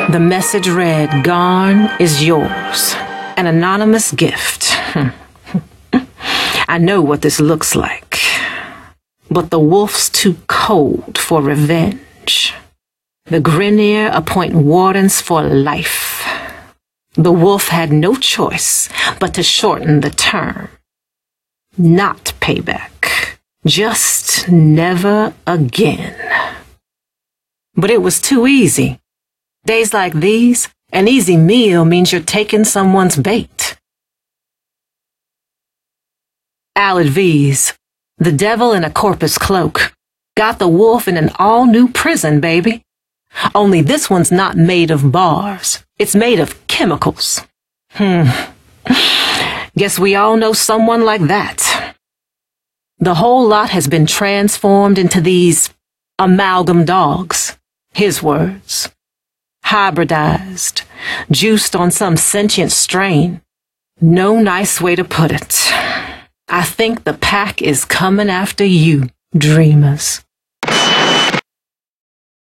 The message read, "Garn is yours. An anonymous gift." I know what this looks like. But the wolf's too cold for revenge. The Grineer appoint wardens for life. The wolf had no choice but to shorten the term. Not payback. Just never again. But it was too easy. Days like these, an easy meal means you're taking someone's bait. Alad V's, the devil in a corpus cloak, got the wolf in an all-new prison, baby. Only this one's not made of bars. It's made of chemicals. Guess we all know someone like that. The whole lot has been transformed into these amalgam dogs. His words. Hybridized, juiced on some sentient strain. No nice way to put it. I think the pack is coming after you, dreamers.